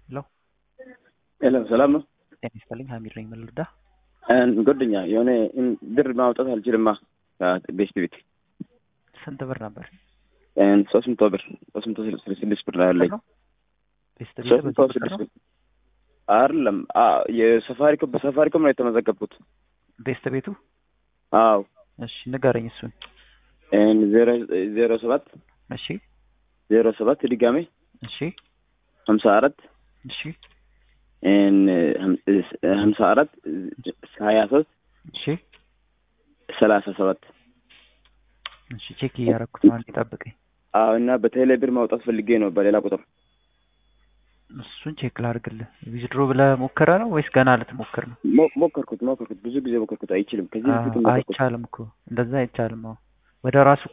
ሄሎ ሄሎ ሰላም ነው። ጤና ይስጥልኝ። ሀሚድ ነኝ። ምን ልርዳ? ጓደኛ የሆነ ብር ማውጣት አልችልማ ከቤስት ቤት ስንት ብር ነበር? 300 ብር 366 ብር ነው ያለኝ። ቤስት ቤት በዚህ ቁጥር ነው? አይደለም የሳፋሪኮም በሳፋሪኮም ነው የተመዘገብኩት። ቤስት ቤቱ? አዎ። እሺ ንገረኝ እሱን። 07 እሺ 07 ድጋሜ እሺ 54 እሺ 54 23 እሺ 37 እሺ ቼክ እያደረኩት ነው። አንዴ ጠብቀኝ። አዎ። እና በቴሌ ብር ማውጣት ፈልጌ ነው በሌላ ቁጥር። እሱን ቼክ ላድርግልህ። ዊዝድሮ ብለህ ሞከረ ነው ወይስ ገና ልትሞክር ነው? ሞከርኩት ብዙ ጊዜ ሞከርኩት። አይችልም። ከዚህ በፊት ሞከርኩት። አይቻልም እኮ እንደዛ አይቻልም። አዎ ወደ ራሱ